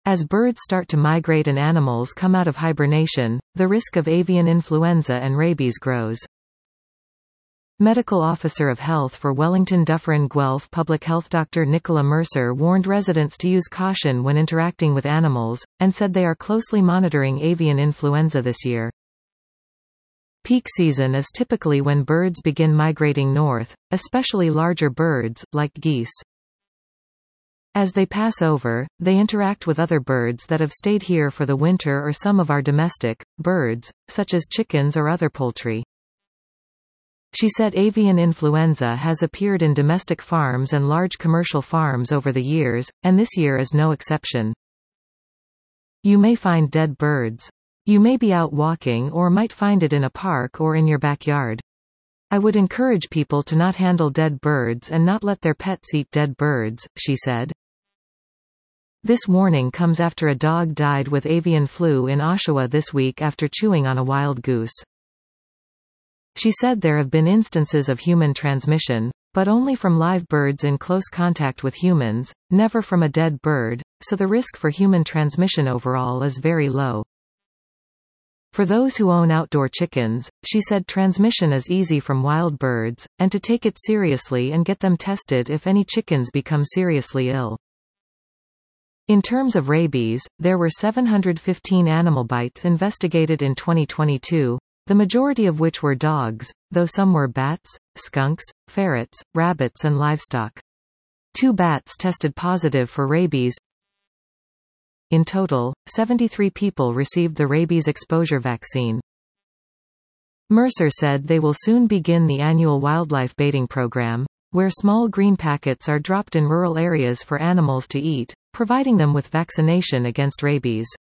As birds start to migrate and animals come out of hibernation, the risk of avian influenza and rabies grows. Medical Officer of Health for Wellington Dufferin Guelph Public Health Dr. Nicola Mercer warned residents to use caution when interacting with animals, and said they are closely monitoring avian influenza this year. Peak season is typically when birds begin migrating north, especially larger birds, like geese. As they pass over, they interact with other birds that have stayed here for the winter or some of our domestic birds, such as chickens or other poultry. She said avian influenza has appeared in domestic farms and large commercial farms over the years, and this year is no exception. You may find dead birds. You may be out walking or might find it in a park or in your backyard. I would encourage people to not handle dead birds and not let their pets eat dead birds, she said. This warning comes after a dog died with avian flu in Oshawa this week after chewing on a wild goose. She said there have been instances of human transmission, but only from live birds in close contact with humans, never from a dead bird, so the risk for human transmission overall is very low. For those who own outdoor chickens, she said transmission is easy from wild birds, and to take it seriously and get them tested if any chickens become seriously ill. In terms of rabies, there were 715 animal bites investigated in 2022, the majority of which were dogs, though some were bats, skunks, ferrets, rabbits and livestock. 2 bats tested positive for rabies. In total, 73 people received the rabies exposure vaccine. Mercer said they will soon begin the annual wildlife baiting program, where small green packets are dropped in rural areas for animals to eat, providing them with vaccination against rabies.